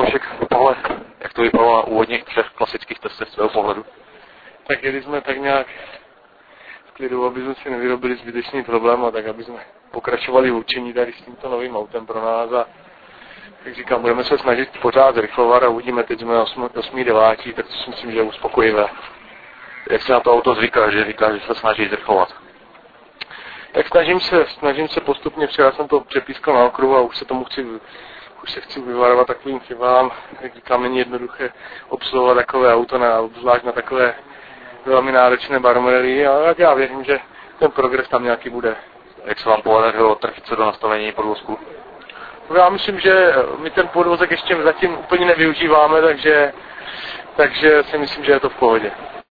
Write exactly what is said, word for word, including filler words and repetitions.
Vašek, pohled, jak to vypadalo na úvodních třech klasických testech z tvého pohledu? Tak jeli jsme tak nějak v klidu, aby jsme si nevyrobili zbytečný problém a tak, aby jsme pokračovali v učení tady s tímto novým autem pro nás a jak říkám, budeme se snažit pořád zrychlovat a uvidíme, teď jsme osmý devátí, tak to si myslím, že je uspokojivé. Jak se na to auto zvyká, že říká, že se snaží zrychlovat? Tak snažím se, snažím se postupně, včera jsem to přepískal na okruhu a už se tomu chci, už se chci vyvarovat takovým chybám. Jak říkám, není jednoduché obsluhovat takové auto, na, obzvlášť na takové velmi náročné barometry, ale já věřím, že ten progres tam nějaký bude. Jak se vám podařilo trefit se do nastavení podvozku? Já myslím, že my ten podvozek ještě zatím úplně nevyužíváme, takže, takže si myslím, že je to v pohodě.